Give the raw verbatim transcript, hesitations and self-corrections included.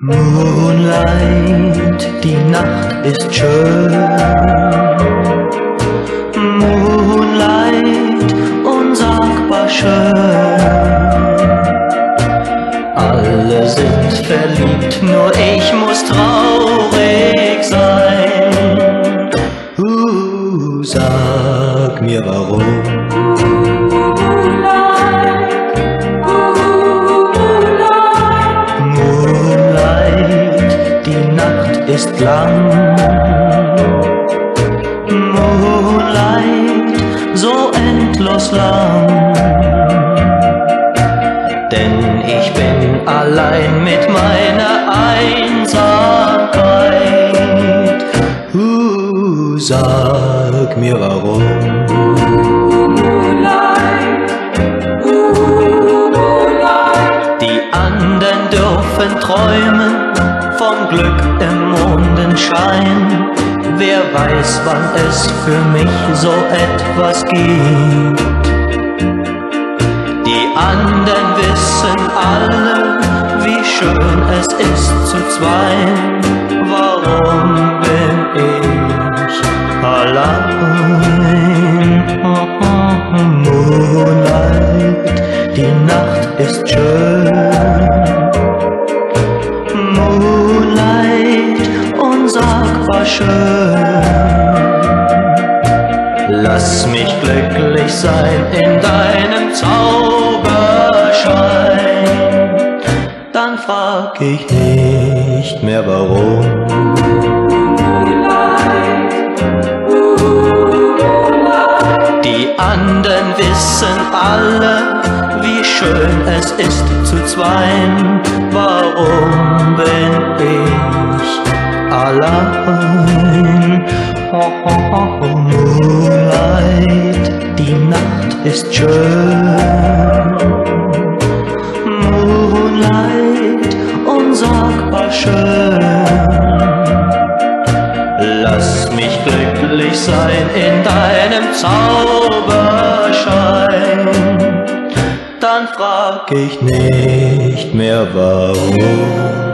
Moonlight, die Nacht ist schön. Moonlight, unsagbar schön. Alle sind verliebt, nur ich muss traurig sein. Uh, sag mir warum. Ist lang. Moonlight, so endlos lang. Denn ich bin allein mit meiner Einsamkeit. Uh, sag mir warum. Moonlight, uh, Moonlight. Die anderen dürfen träumen von Glück im Mondenschein. Wer weiß, wann es für mich so etwas gibt. Die anderen wissen alle, wie schön es ist zu zweien. Warum bin ich allein? Moonlight, die Nacht ist schön. Moonlight, unsagbar schön. Lass mich glücklich sein in deinem Zauberschein. Dann frag ich nicht mehr warum. Die anderen wissen alle, wie schön es ist zu zweien. Warum bin ich allein? Oh, oh, oh, Moonlight, die Nacht ist schön. Moonlight, unsagbar schön. Lass mich glücklich sein in deinem Zauberschein. Dann frag ich nicht mehr warum.